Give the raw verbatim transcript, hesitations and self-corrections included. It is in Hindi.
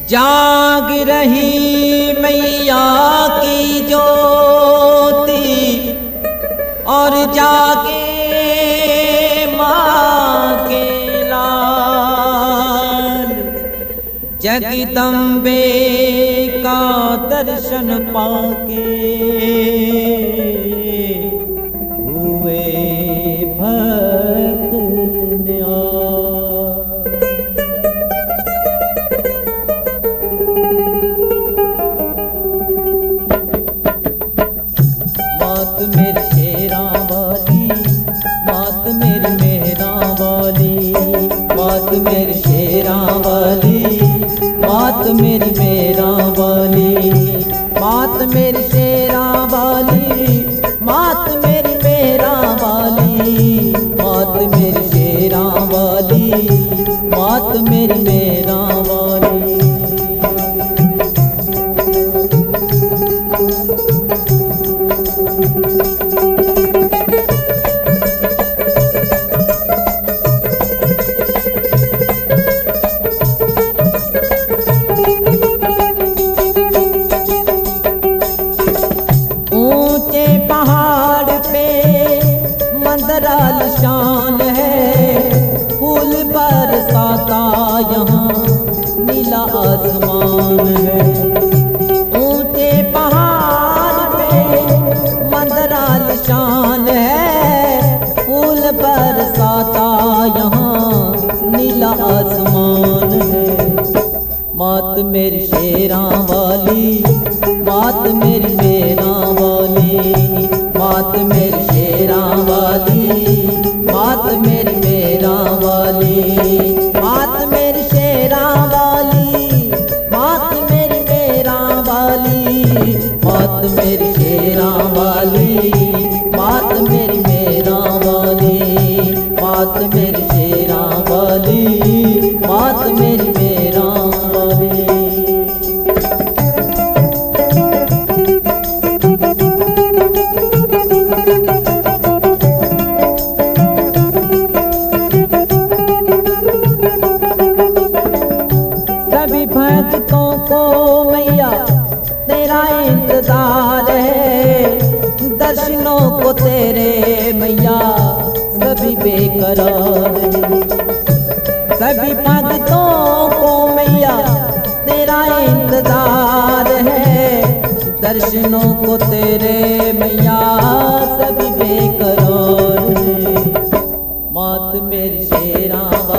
जाग रही मैया की ज्योति और जागे माँ के लाल। जगदम्बे का दर्शन पाके हुए भक्त न्याय। मात मेरी शेरा वाली, मात मेरी मेहरा वाली, मात मेरी शेरा वाली, मात मेरी मेहरा वाली, मात मेरी शेरा वाली, मात मेरी मेहरा वाली, मात मेरी शेरा वाली, मात मेरी मेहरा वाली। ऊंचे पहाड़ पे मंदराल शान है, फूल बरसाता यहाँ नीला आसमान है। ऊंचे पहाड़ पे मंदराल शान है, फूल बरसाता यहाँ नीला आसमान है। मात मेरी शेरा वाली, मात मेरी मेरा वाली, मात मेरी शेरा वाली, मात मेरी मेरा वाली, मात मेरी शेरा वाली, मात मेरी मेरा वाली, मात मेरी शेरा वाली, मात मेरी मेरा वाली, मात मेरी शेरा वाली, मात मेरी मेरा वाली। सभी भक्तों को मैया तेरा इंतजार है, दर्शनों को तेरे मैया सभी बेकरार है। सभी भक्तों को मैया तेरा इंतजार है, दर्शनों को तेरे मैया सभी बेकरार है। मात मेरी शेरा